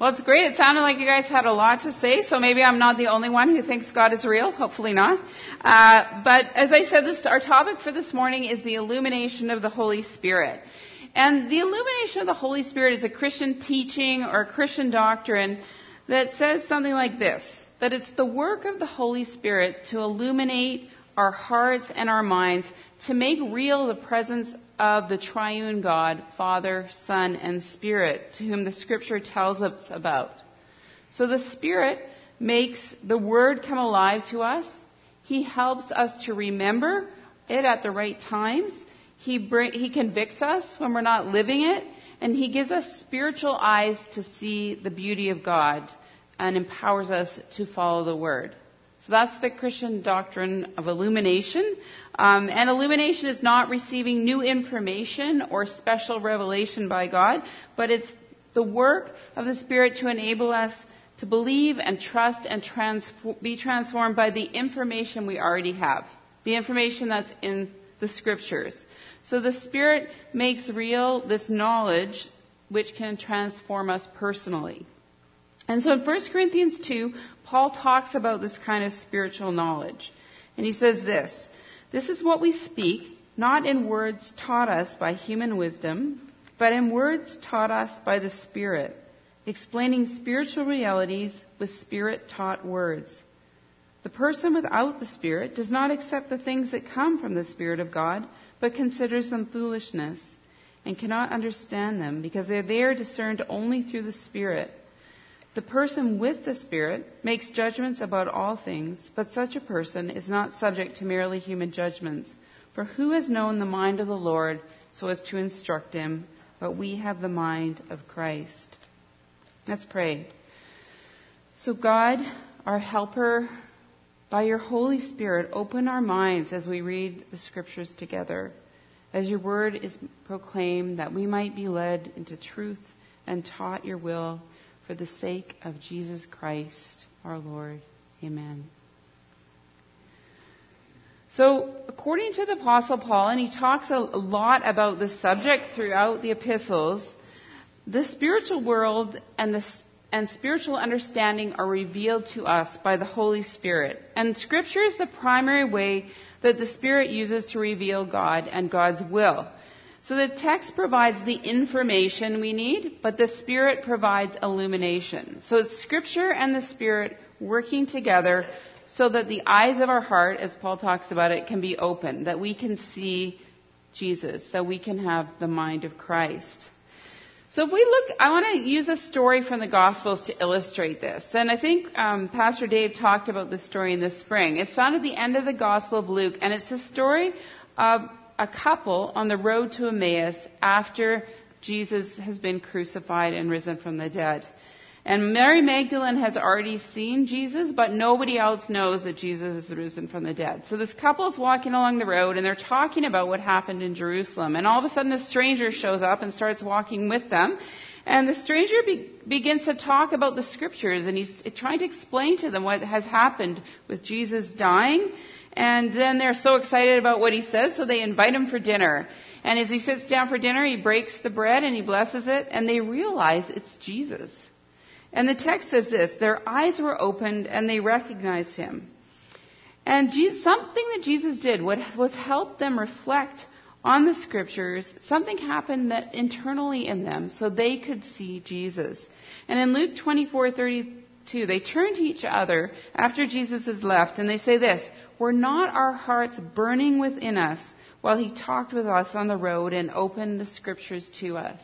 Well, it's great. It sounded like you guys had a lot to say, so maybe I'm not the only one who thinks God is real. Hopefully not. But as I said, our topic for this morning is the illumination of the Holy Spirit. And the illumination of the Holy Spirit is a Christian teaching or a Christian doctrine that says something like this, that it's the work of the Holy Spirit to illuminate our hearts and our minds to make real the presence of the triune God, Father, Son, and Spirit, to whom the Scripture tells us about. So the Spirit makes the Word come alive to us. He helps us to remember it at the right times. He convicts us when we're not living it. And He gives us spiritual eyes to see the beauty of God and empowers us to follow the Word. So that's the Christian doctrine of illumination. And illumination is not receiving new information or special revelation by God, but it's the work of the Spirit to enable us to believe and trust and be transformed by the information we already have, the information that's in the Scriptures. So the Spirit makes real this knowledge which can transform us personally. And so in 1 Corinthians 2, Paul talks about this kind of spiritual knowledge. And he says this is what we speak, not in words taught us by human wisdom, but in words taught us by the Spirit, explaining spiritual realities with Spirit-taught words. The person without the Spirit does not accept the things that come from the Spirit of God, but considers them foolishness and cannot understand them because they are discerned only through the Spirit. The person with the Spirit makes judgments about all things, but such a person is not subject to merely human judgments. For who has known the mind of the Lord so as to instruct him? But we have the mind of Christ. Let's pray. So God, our helper, by your Holy Spirit, open our minds as we read the Scriptures together, as your word is proclaimed, that we might be led into truth and taught your will, for the sake of Jesus Christ, our Lord. Amen. So, according to the Apostle Paul, and he talks a lot about this subject throughout the epistles, the spiritual world and spiritual understanding are revealed to us by the Holy Spirit. And Scripture is the primary way that the Spirit uses to reveal God and God's will. So the text provides the information we need, but the Spirit provides illumination. So it's Scripture and the Spirit working together so that the eyes of our heart, as Paul talks about it, can be opened, that we can see Jesus, that we can have the mind of Christ. So if we look, I want to use a story from the Gospels to illustrate this. And I think Pastor Dave talked about this story in the spring. It's found at the end of the Gospel of Luke, and it's a story of a couple on the road to Emmaus after Jesus has been crucified and risen from the dead. And Mary Magdalene has already seen Jesus, but nobody else knows that Jesus is risen from the dead. So this couple is walking along the road, and they're talking about what happened in Jerusalem. And all of a sudden, a stranger shows up and starts walking with them. And the stranger begins to talk about the Scriptures, and he's trying to explain to them what has happened with Jesus dying. And then they're so excited about what he says, so they invite him for dinner. And as he sits down for dinner, he breaks the bread and he blesses it, and they realize it's Jesus. And the text says this: their eyes were opened and they recognized him. And something that Jesus did was help them reflect on the Scriptures. Something happened that internally in them so they could see Jesus. And in Luke 24:32, they turn to each other after Jesus has left, and they say this: were not our hearts burning within us while he talked with us on the road and opened the Scriptures to us?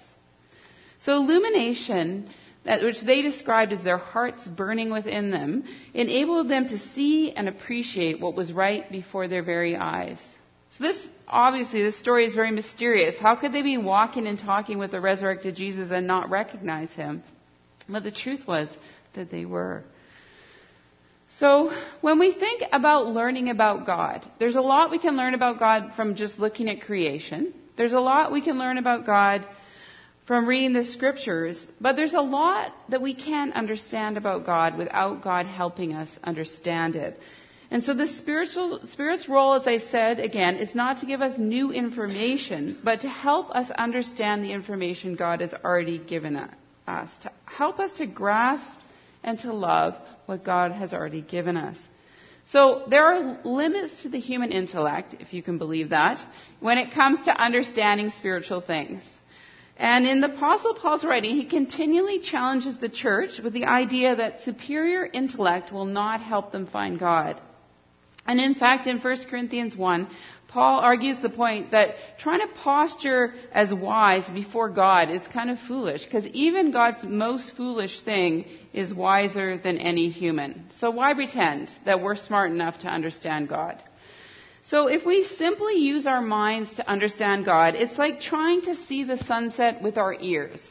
So illumination, which they described as their hearts burning within them, enabled them to see and appreciate what was right before their very eyes. So this story is very mysterious. How could they be walking and talking with the resurrected Jesus and not recognize him? But the truth was that they were. So when we think about learning about God, there's a lot we can learn about God from just looking at creation. There's a lot we can learn about God from reading the Scriptures, but there's a lot that we can't understand about God without God helping us understand it. And so the Spirit's role, as I said, again, is not to give us new information, but to help us understand the information God has already given us. us, to help us to grasp and to love what God has already given us. So there are limits to the human intellect, if you can believe that, when it comes to understanding spiritual things. And in the Apostle Paul's writing, he continually challenges the church with the idea that superior intellect will not help them find God. And in fact, in 1 Corinthians 1, Paul argues the point that trying to posture as wise before God is kind of foolish, because even God's most foolish thing is wiser than any human. So why pretend that we're smart enough to understand God? So if we simply use our minds to understand God, it's like trying to see the sunset with our ears.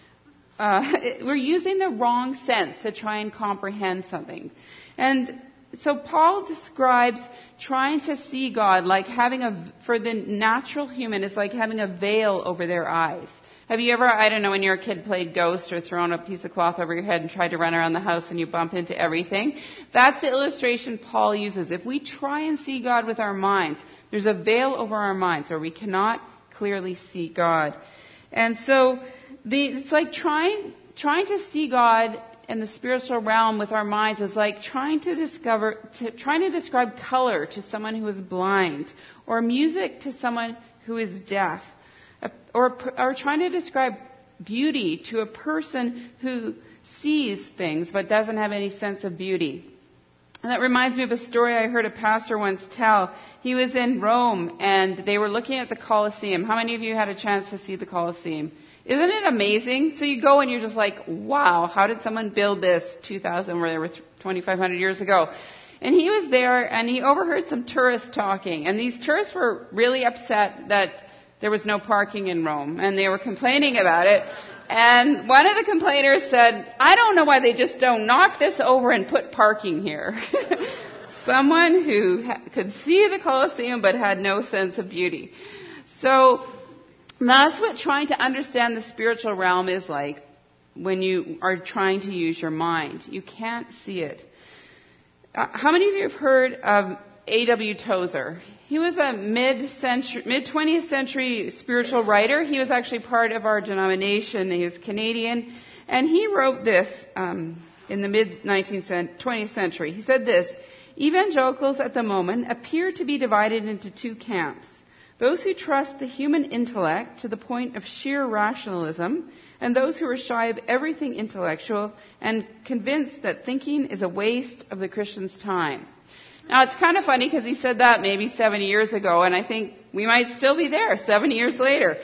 We're using the wrong sense to try and comprehend something. And so Paul describes trying to see God like for the natural human, is like having a veil over their eyes. Have you ever, I don't know, when you were a kid, played Ghost or thrown a piece of cloth over your head and tried to run around the house and you bump into everything? That's the illustration Paul uses. If we try and see God with our minds, there's a veil over our minds where we cannot clearly see God. And so it's like trying to see God in the spiritual realm with our minds is like trying to describe color to someone who is blind, or music to someone who is deaf, or trying to describe beauty to a person who sees things but doesn't have any sense of beauty. And that reminds me of a story I heard a pastor once tell. He was in Rome and they were looking at the Colosseum. How many of you had a chance to see the Colosseum? Isn't it amazing? So you go and you're just like, wow, how did someone build this 2,500 years ago? And he was there and he overheard some tourists talking. And these tourists were really upset that there was no parking in Rome. And they were complaining about it. And one of the complainers said, I don't know why they just don't knock this over and put parking here. Someone who could see the Colosseum but had no sense of beauty. So that's what trying to understand the spiritual realm is like when you are trying to use your mind. You can't see it. How many of you have heard of A.W. Tozer? He was a mid-20th century spiritual writer. He was actually part of our denomination. He was Canadian. And he wrote this in the mid-20th century. He said this: evangelicals at the moment appear to be divided into two camps. Those who trust the human intellect to the point of sheer rationalism, and those who are shy of everything intellectual and convinced that thinking is a waste of the Christian's time. Now, it's kind of funny because he said that maybe 70 years ago, and I think we might still be there 70 years later.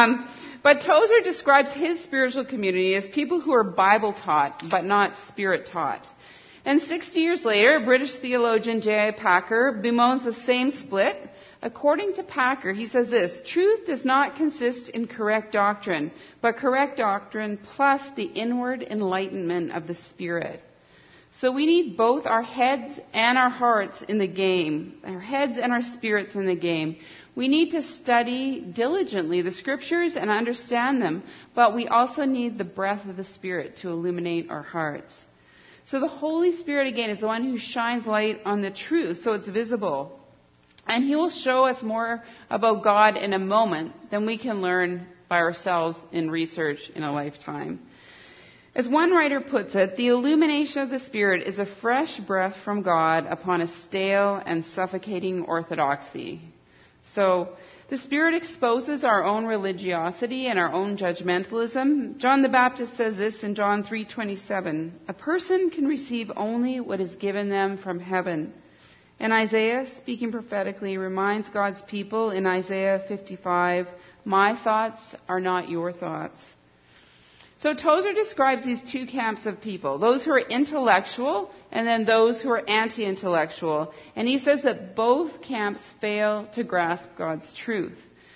But Tozer describes his spiritual community as people who are Bible taught, but not Spirit taught. And 60 years later, British theologian J.I. Packer bemoans the same split. According to Packer, he says this: truth does not consist in correct doctrine, but correct doctrine plus the inward enlightenment of the Spirit. So we need both our heads and our hearts in the game, our heads and our spirits in the game. We need to study diligently the Scriptures and understand them, but we also need the breath of the Spirit to illuminate our hearts. So the Holy Spirit, again, is the one who shines light on the truth so it's visible. And He will show us more about God in a moment than we can learn by ourselves in research in a lifetime. As one writer puts it, the illumination of the Spirit is a fresh breath from God upon a stale and suffocating orthodoxy. So the Spirit exposes our own religiosity and our own judgmentalism. John the Baptist says this in John 3:27. A person can receive only what is given them from heaven. And Isaiah, speaking prophetically, reminds God's people in Isaiah 55, my thoughts are not your thoughts. So Tozer describes these two camps of people, those who are intellectual and then those who are anti-intellectual. And he says that both camps fail to grasp God's truth.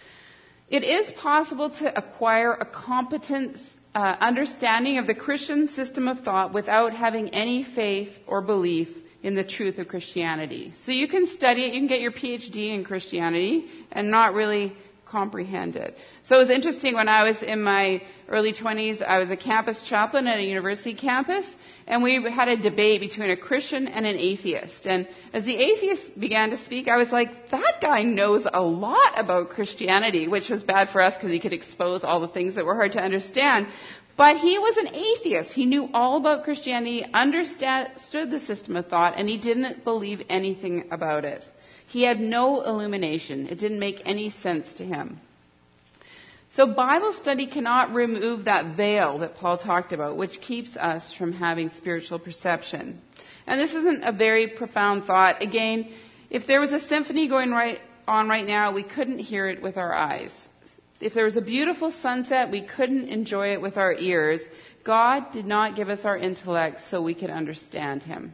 It is possible to acquire a competent understanding of the Christian system of thought without having any faith or belief in the truth of Christianity. So you can study it, you can get your PhD in Christianity and not really comprehend it. So it was interesting, when I was in my early 20s, I was a campus chaplain at a university campus, and we had a debate between a Christian and an atheist. And as the atheist began to speak, I was like, that guy knows a lot about Christianity, which was bad for us because he could expose all the things that were hard to understand. But he was an atheist. He knew all about Christianity, understood the system of thought, and he didn't believe anything about it. He had no illumination. It didn't make any sense to him. So Bible study cannot remove that veil that Paul talked about, which keeps us from having spiritual perception. And this isn't a very profound thought. Again, if there was a symphony going on right now, we couldn't hear it with our eyes. If there was a beautiful sunset, we couldn't enjoy it with our ears. God did not give us our intellect so we could understand him.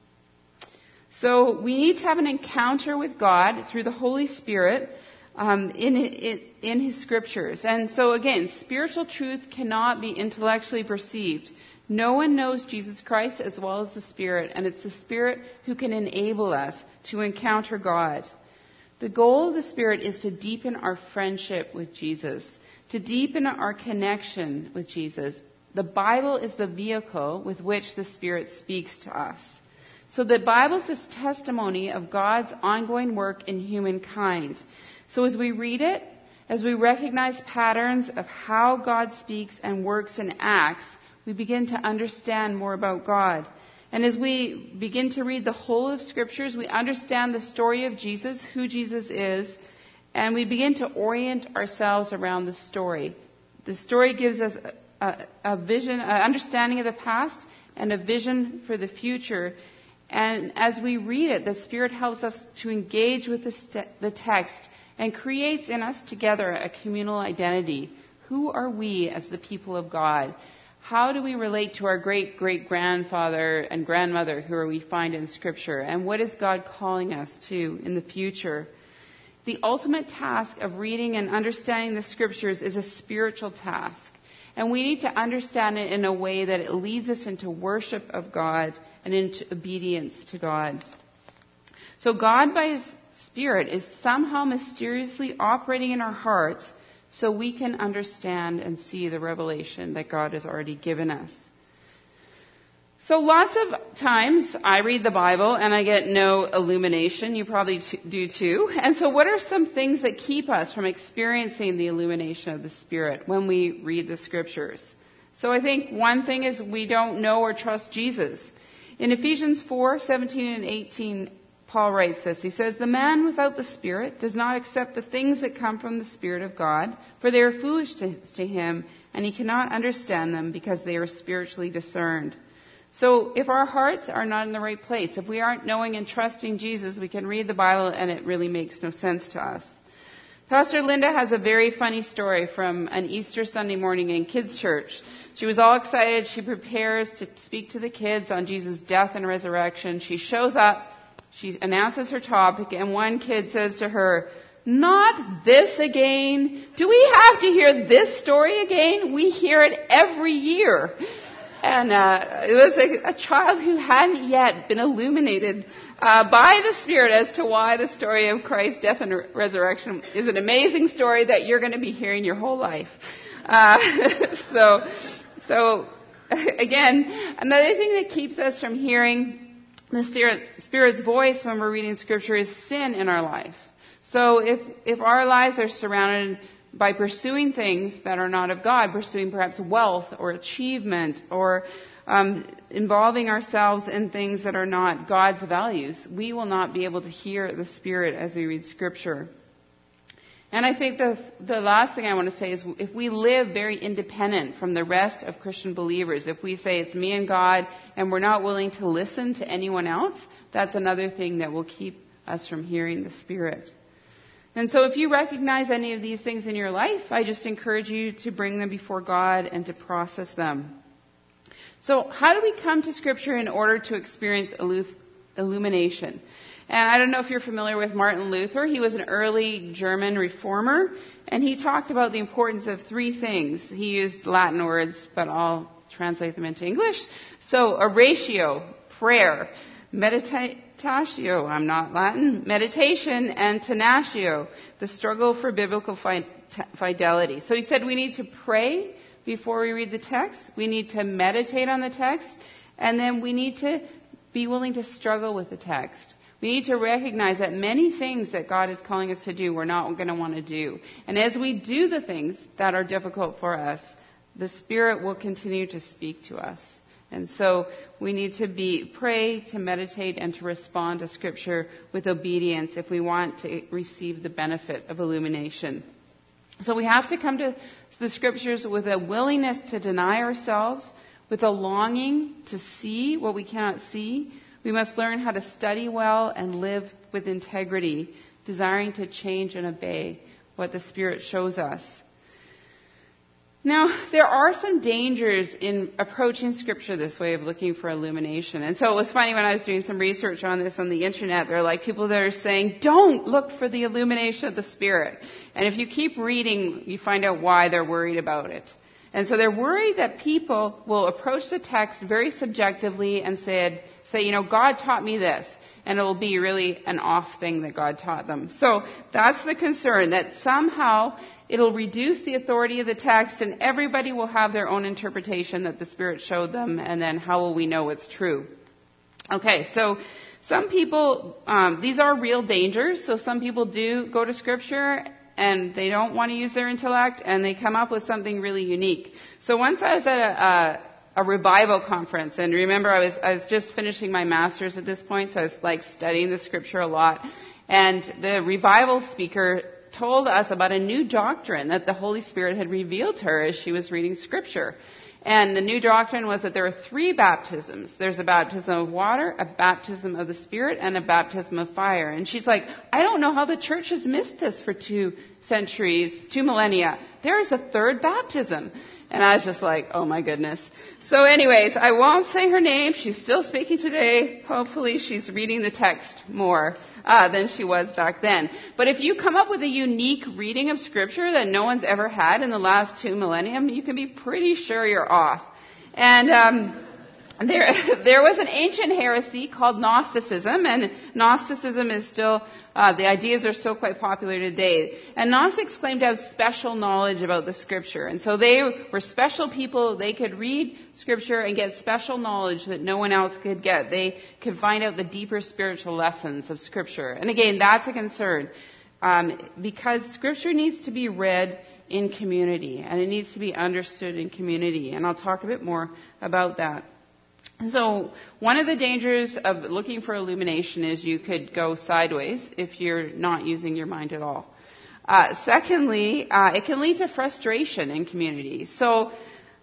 So we need to have an encounter with God through the Holy Spirit in his scriptures. And so again, spiritual truth cannot be intellectually perceived. No one knows Jesus Christ as well as the Spirit, and it's the Spirit who can enable us to encounter God. The goal of the Spirit is to deepen our friendship with Jesus, to deepen our connection with Jesus. The Bible is the vehicle with which the Spirit speaks to us. So the Bible is this testimony of God's ongoing work in humankind. So as we read it, as we recognize patterns of how God speaks and works and acts, we begin to understand more about God. And as we begin to read the whole of Scriptures, we understand the story of Jesus, who Jesus is, and we begin to orient ourselves around the story. The story gives us a vision, an understanding of the past, and a vision for the future. And as we read it, the Spirit helps us to engage with the text and creates in us together a communal identity. Who are we as the people of God? How do we relate to our great-great-grandfather and grandmother who we find in Scripture? And what is God calling us to in the future? The ultimate task of reading and understanding the Scriptures is a spiritual task. And we need to understand it in a way that it leads us into worship of God and into obedience to God. So God, by His Spirit, is somehow mysteriously operating in our hearts so we can understand and see the revelation that God has already given us. So lots of times I read the Bible and I get no illumination. You probably do too. And so what are some things that keep us from experiencing the illumination of the Spirit when we read the Scriptures? So I think one thing is we don't know or trust Jesus. In Ephesians 4:17 and 18, Paul writes this. He says, "The man without the Spirit does not accept the things that come from the Spirit of God, for they are foolishness to him, and he cannot understand them because they are spiritually discerned." So if our hearts are not in the right place, if we aren't knowing and trusting Jesus, we can read the Bible and it really makes no sense to us. Pastor Linda has a very funny story from an Easter Sunday morning in kids' church. She was all excited. She prepares to speak to the kids on Jesus' death and resurrection. She shows up. She announces her topic, and one kid says to her, "Not this again. Do we have to hear this story again? We hear it every year." And it was a child who hadn't yet been illuminated by the Spirit as to why the story of Christ's death and resurrection is an amazing story that you're going to be hearing your whole life. So again, another thing that keeps us from hearing the Spirit's voice when we're reading Scripture is sin in our life. So if our lives are surrounded by pursuing things that are not of God, pursuing perhaps wealth or achievement or involving ourselves in things that are not God's values, we will not be able to hear the Spirit as we read Scripture. And I think the last thing I want to say is if we live very independent from the rest of Christian believers, if we say it's me and God and we're not willing to listen to anyone else, that's another thing that will keep us from hearing the Spirit. And so if you recognize any of these things in your life, I just encourage you to bring them before God and to process them. So how do we come to Scripture in order to experience illumination? And I don't know if you're familiar with Martin Luther. He was an early German reformer, and he talked about the importance of three things. He used Latin words, but I'll translate them into English. So oratio, prayer, meditatio, I'm not Latin, meditation, and tenatio, the struggle for biblical fidelity. So he said we need to pray before we read the text, we need to meditate on the text, and then we need to be willing to struggle with the text. We need to recognize that many things that God is calling us to do, we're not going to want to do. And as we do the things that are difficult for us, the Spirit will continue to speak to us. And so we need to pray, to meditate, and to respond to Scripture with obedience if we want to receive the benefit of illumination. So we have to come to the Scriptures with a willingness to deny ourselves, with a longing to see what we cannot see. We must learn how to study well and live with integrity, desiring to change and obey what the Spirit shows us. Now, there are some dangers in approaching Scripture this way of looking for illumination. And so it was funny when I was doing some research on this on the internet, there are like people that are saying, don't look for the illumination of the Spirit. And if you keep reading, you find out why they're worried about it. And so they're worried that people will approach the text very subjectively and say, God taught me this. And it will be really an off thing that God taught them. So that's the concern, that somehow it'll reduce the authority of the text and everybody will have their own interpretation that the Spirit showed them, and then how will we know it's true? Okay, so some people, these are real dangers. So some people do go to Scripture and they don't want to use their intellect and they come up with something really unique. So once I was at a revival conference, and remember I was just finishing my master's at this point, so I was studying the Scripture a lot, and the revival speaker told us about a new doctrine that the Holy Spirit had revealed to her as she was reading Scripture. And the new doctrine was that there are 3 baptisms. There's a baptism of water, a baptism of the Spirit, and a baptism of fire. And she's like, I don't know how the church has missed this for 2 centuries, 2 millennia. There is a 3rd baptism. And I was just like, oh my goodness. So anyways, I won't say her name. She's still speaking today. Hopefully she's reading the text more than she was back then. But if you come up with a unique reading of Scripture that no one's ever had in the last 2 millennium, you can be pretty sure you're off. And there was an ancient heresy called Gnosticism, and Gnosticism is still, the ideas are still quite popular today. And Gnostics claimed to have special knowledge about the Scripture. And so they were special people. They could read Scripture and get special knowledge that no one else could get. They could find out the deeper spiritual lessons of Scripture. And again, that's a concern, because Scripture needs to be read in community, and it needs to be understood in community. And I'll talk a bit more about that. So one of the dangers of looking for illumination is you could go sideways if you're not using your mind at all. Secondly, it can lead to frustration in community. So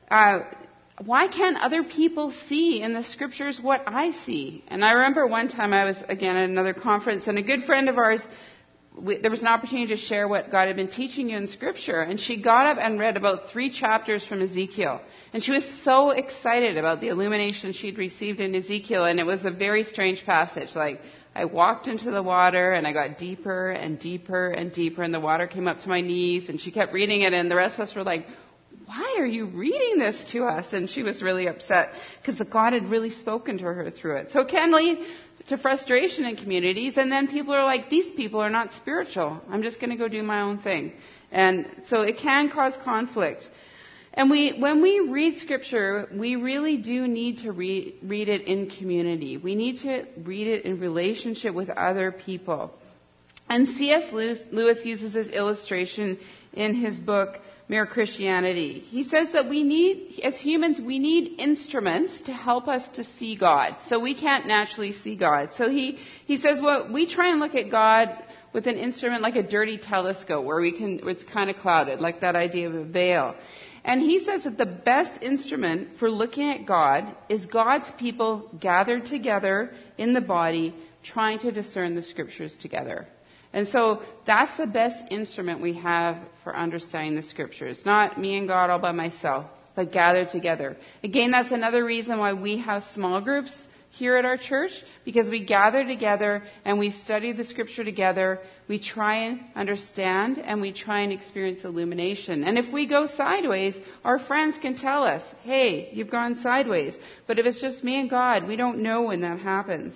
why can't other people see in the Scriptures what I see? And I remember one time I was, again, at another conference, and a good friend of ours, there was an opportunity to share what God had been teaching you in Scripture. And she got up and read about 3 chapters from Ezekiel. And she was so excited about the illumination she'd received in Ezekiel. And it was a very strange passage. Like, I walked into the water and I got deeper and deeper and deeper. And the water came up to my knees. And she kept reading it. And the rest of us were like, why are you reading this to us? And she was really upset because God had really spoken to her through it. So it can lead to frustration in communities, and then people are like, these people are not spiritual. I'm just going to go do my own thing. And so it can cause conflict. And when we read Scripture, we really do need to read it in community. We need to read it in relationship with other people. And C.S. Lewis uses this illustration in his book, Mere Christianity. He says that as humans, we need instruments to help us to see God. So we can't naturally see God. So he says, well, we try and look at God with an instrument like a dirty telescope where it's kind of clouded, like that idea of a veil. And he says that the best instrument for looking at God is God's people gathered together in the body, trying to discern the Scriptures together. And so that's the best instrument we have for understanding the Scriptures. Not me and God all by myself, but gathered together. Again, that's another reason why we have small groups here at our church, because we gather together and we study the Scripture together. We try and understand and we try and experience illumination. And if we go sideways, our friends can tell us, hey, you've gone sideways. But if it's just me and God, we don't know when that happens.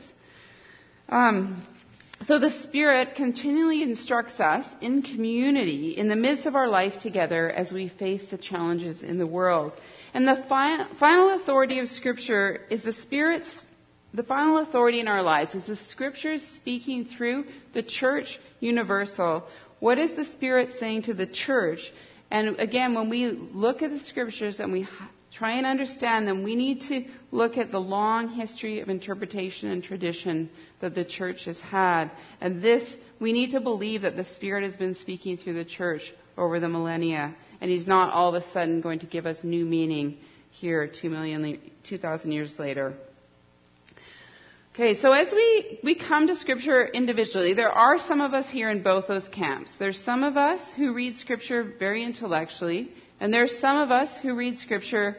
So the Spirit continually instructs us in community in the midst of our life together as we face the challenges in the world. And the final authority of Scripture is the final authority in our lives is the Scriptures speaking through the church universal. What is the Spirit saying to the church? And again, when we look at the scriptures and we try and understand them, we need to look at the long history of interpretation and tradition that the church has had. And this, we need to believe that the Spirit has been speaking through the church over the millennia. And He's not all of a sudden going to give us new meaning here 2,000 years later. Okay, so as we come to Scripture individually, there are some of us here in both those camps. There's some of us who read Scripture very intellectually, and there's some of us who read Scripture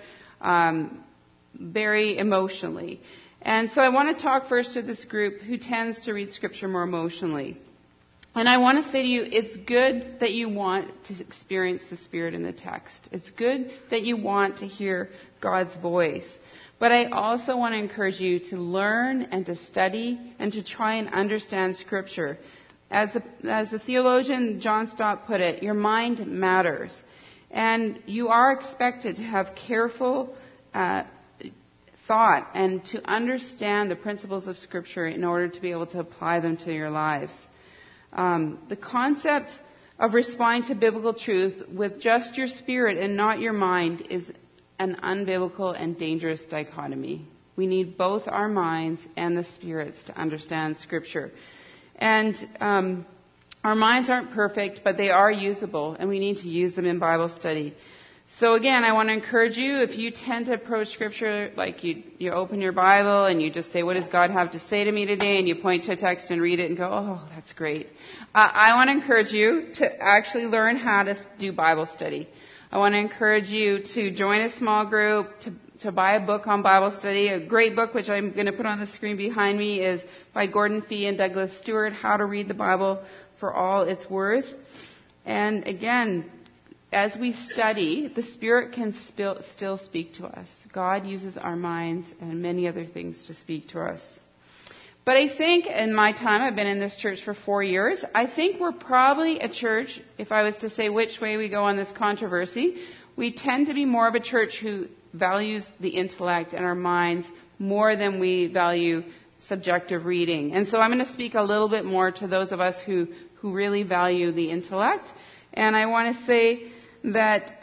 very emotionally. And so I want to talk first to this group who tends to read Scripture more emotionally. And I want to say to you, it's good that you want to experience the Spirit in the text. It's good that you want to hear God's voice. But I also want to encourage you to learn and to study and to try and understand Scripture. As the theologian John Stott put it, your mind matters. And you are expected to have careful thought and to understand the principles of Scripture in order to be able to apply them to your lives. The concept of responding to biblical truth with just your spirit and not your mind is an unbiblical and dangerous dichotomy. We need both our minds and the spirits to understand Scripture. And our minds aren't perfect, but they are usable, and we need to use them in Bible study. So again, I want to encourage you, if you tend to approach Scripture like you open your Bible and you just say, what does God have to say to me today? And you point to a text and read it and go, oh, that's great. I want to encourage you to actually learn how to do Bible study. I want to encourage you to join a small group, to buy a book on Bible study. A great book, which I'm going to put on the screen behind me, is by Gordon Fee and Douglas Stewart, How to Read the Bible for All It's Worth. And again, as we study, the Spirit can still speak to us. God uses our minds and many other things to speak to us. But I think in my time, I've been in this church for 4 years, I think we're probably a church, if I was to say which way we go on this controversy, we tend to be more of a church who values the intellect and our minds more than we value subjective reading. And so I'm going to speak a little bit more to those of us who really value the intellect. And I want to say that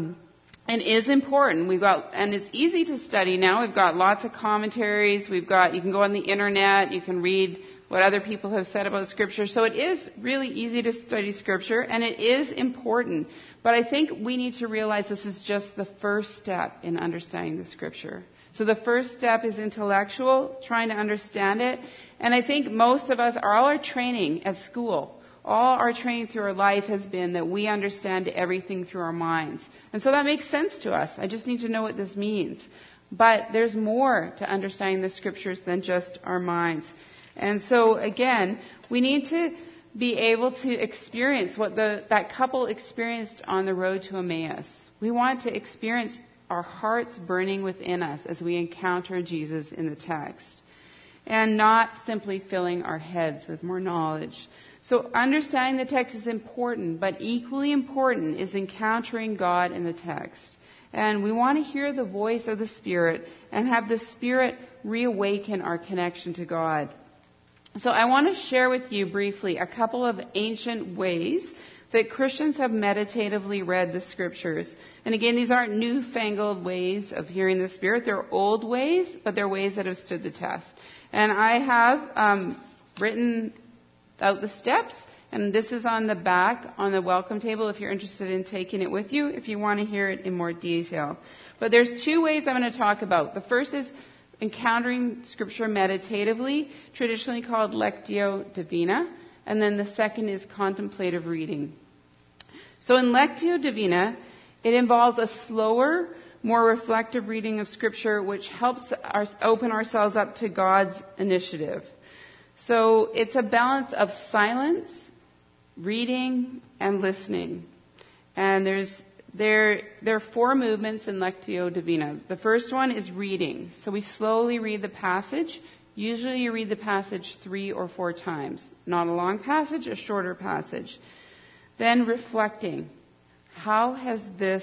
and is important. And it's easy to study now. We've got lots of commentaries. You can go on the internet. You can read what other people have said about Scripture. So it is really easy to study Scripture, and it is important. But I think we need to realize this is just the first step in understanding the Scripture. So the first step is intellectual, trying to understand it. And I think most of us, all our training at school, all our training through our life has been that we understand everything through our minds. And so that makes sense to us. I just need to know what this means. But there's more to understanding the Scriptures than just our minds. And so, again, we need to be able to experience what that couple experienced on the road to Emmaus. We want to experience our hearts burning within us as we encounter Jesus in the text, and not simply filling our heads with more knowledge. So understanding the text is important, but equally important is encountering God in the text. And we want to hear the voice of the Spirit and have the Spirit reawaken our connection to God. So I want to share with you briefly a couple of ancient ways that Christians have meditatively read the Scriptures. And again, these aren't newfangled ways of hearing the Spirit. They're old ways, but they're ways that have stood the test. And I have written out the steps, and this is on the back on the welcome table if you're interested in taking it with you, if you want to hear it in more detail. But there's two ways I'm going to talk about. The first is encountering Scripture meditatively, traditionally called Lectio Divina, and then the second is contemplative reading. So in Lectio Divina, it involves a slower, more reflective reading of Scripture, which helps us open ourselves up to God's initiative. So it's a balance of silence, reading, and listening. And there are 4 movements in Lectio Divina. The first one is reading. So we slowly read the passage. Usually you read the passage 3 or 4 times. Not a long passage, a shorter passage. Then reflecting. How has this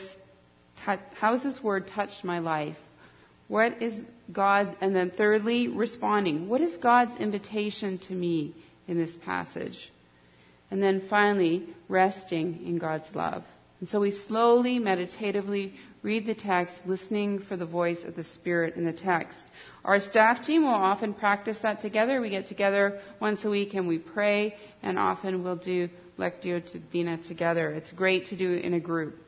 word touched my life? What is God? And then thirdly, responding. What is God's invitation to me in this passage? And then finally, resting in God's love. And so we slowly, meditatively read the text, listening for the voice of the Spirit in the text. Our staff team will often practice that together. We get together once a week and we pray, and often we'll do Lectio Divina together. It's great to do in a group.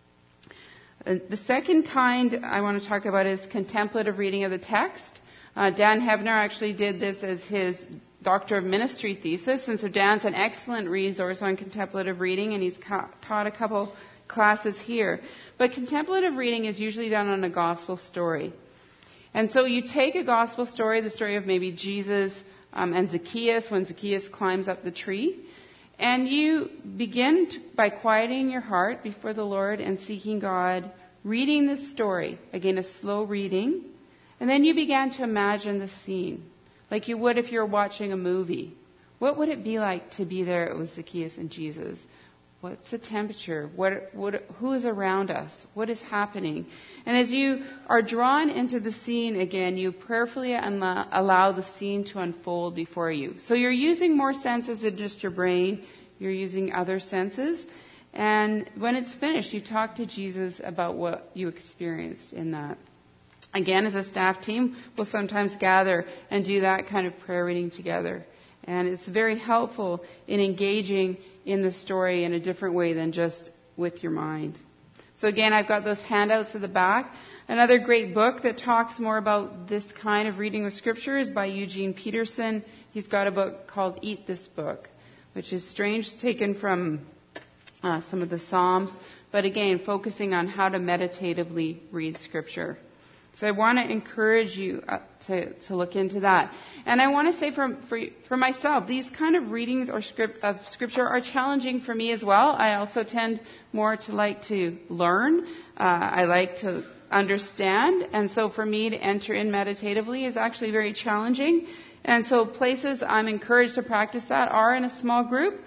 The second kind I want to talk about is contemplative reading of the text. Dan Hebner actually did this as his Doctor of Ministry thesis, and so Dan's an excellent resource on contemplative reading, and he's taught a couple classes here. But contemplative reading is usually done on a gospel story. And so you take a gospel story, the story of maybe Jesus and Zacchaeus, when Zacchaeus climbs up the tree, and you begin by quieting your heart before the Lord and seeking God, reading the story, again a slow reading, and then you began to imagine the scene, like you would if you were watching a movie. What would it be like to be there with Zacchaeus and Jesus? What's the temperature? Who is around us? What is happening? And as you are drawn into the scene again, you prayerfully allow the scene to unfold before you. So you're using more senses than just your brain. You're using other senses. And when it's finished, you talk to Jesus about what you experienced in that. Again, as a staff team, we'll sometimes gather and do that kind of prayer reading together. And it's very helpful in engaging in the story in a different way than just with your mind. So again, I've got those handouts at the back. Another great book that talks more about this kind of reading of Scripture is by Eugene Peterson. He's got a book called Eat This Book, which is strange, taken from some of the Psalms, but again, focusing on how to meditatively read Scripture. So I want to encourage you to look into that. And I want to say for myself, these kind of readings of Scripture are challenging for me as well. I also tend more to like to learn. I like to understand. And so for me to enter in meditatively is actually very challenging. And so places I'm encouraged to practice that are in a small group.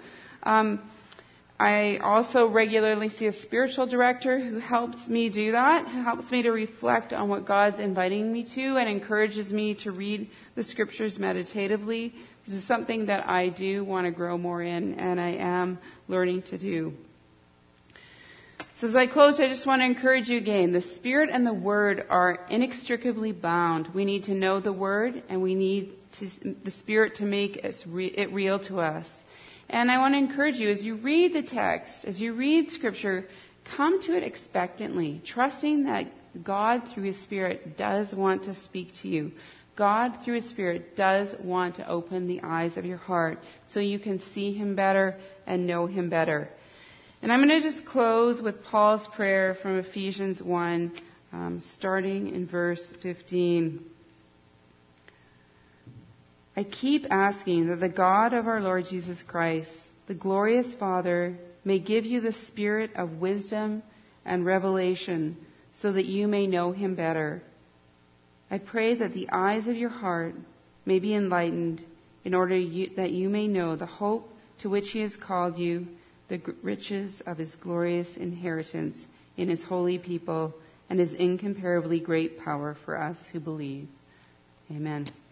I also regularly see a spiritual director who helps me do that, who helps me to reflect on what God's inviting me to and encourages me to read the Scriptures meditatively. This is something that I do want to grow more in, and I am learning to do. So as I close, I just want to encourage you again. The Spirit and the Word are inextricably bound. We need to know the Word, and we need the Spirit to make it real to us. And I want to encourage you, as you read the text, as you read Scripture, come to it expectantly, trusting that God, through His Spirit, does want to speak to you. God, through His Spirit, does want to open the eyes of your heart so you can see Him better and know Him better. And I'm going to just close with Paul's prayer from Ephesians 1, starting in verse 15. I keep asking that the God of our Lord Jesus Christ, the glorious Father, may give you the spirit of wisdom and revelation so that you may know Him better. I pray that the eyes of your heart may be enlightened in order that you may know the hope to which He has called you, the riches of His glorious inheritance in His holy people, and His incomparably great power for us who believe. Amen.